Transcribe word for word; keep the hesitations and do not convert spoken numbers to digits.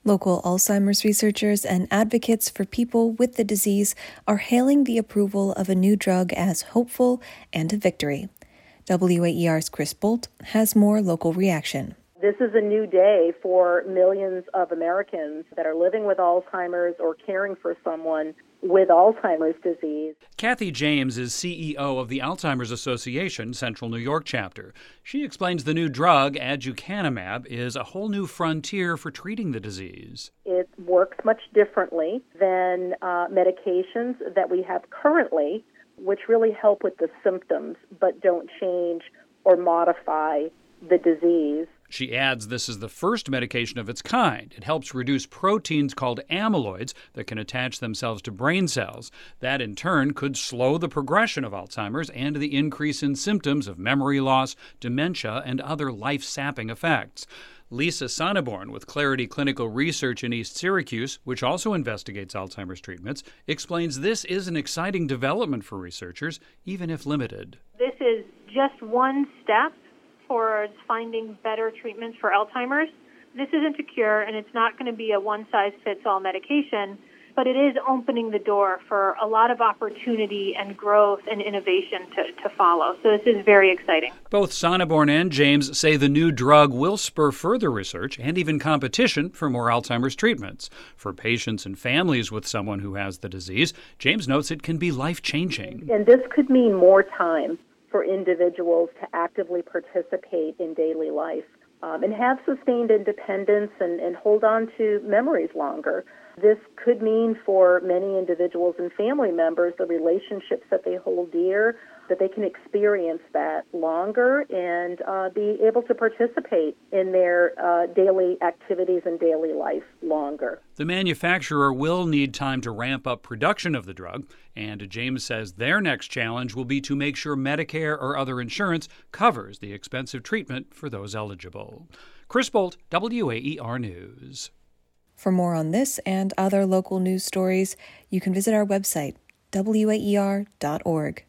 Local Alzheimer's researchers and advocates for people with the disease are hailing the approval of a new drug as hopeful and a victory. W A E R's Chris Bolt has more local reaction. This is a new day for millions of Americans that are living with Alzheimer's or caring for someone with Alzheimer's disease. Kathy James is C E O of the Alzheimer's Association Central New York chapter. She explains the new drug, aducanumab, is a whole new frontier for treating the disease. It works much differently than uh, medications that we have currently, which really help with the symptoms but don't change or modify the disease. She adds this is the first medication of its kind. It helps reduce proteins called amyloids that can attach themselves to brain cells. That, in turn, could slow the progression of Alzheimer's and the increase in symptoms of memory loss, dementia, and other life-sapping effects. Lisa Sonneborn with Clarity Clinical Research in East Syracuse, which also investigates Alzheimer's treatments, explains this is an exciting development for researchers, even if limited. This is just one step towards finding better treatments for Alzheimer's. This isn't a cure, and it's not going to be a one-size-fits-all medication, but it is opening the door for a lot of opportunity and growth and innovation to, to follow. So this is very exciting. Both Sonneborn and James say the new drug will spur further research and even competition for more Alzheimer's treatments. For patients and families with someone who has the disease, James notes it can be life-changing. And this could mean more time for individuals to actively participate in daily life um, and have sustained independence and, and hold on to memories longer. This could mean for many individuals and family members the relationships that they hold dear, that they can experience that longer and uh, be able to participate in their uh, daily activities and daily life longer. The manufacturer will need time to ramp up production of the drug, and James says their next challenge will be to make sure Medicare or other insurance covers the expensive treatment for those eligible. Chris Bolt, W A E R News. For more on this and other local news stories, you can visit our website, W A E R dot org.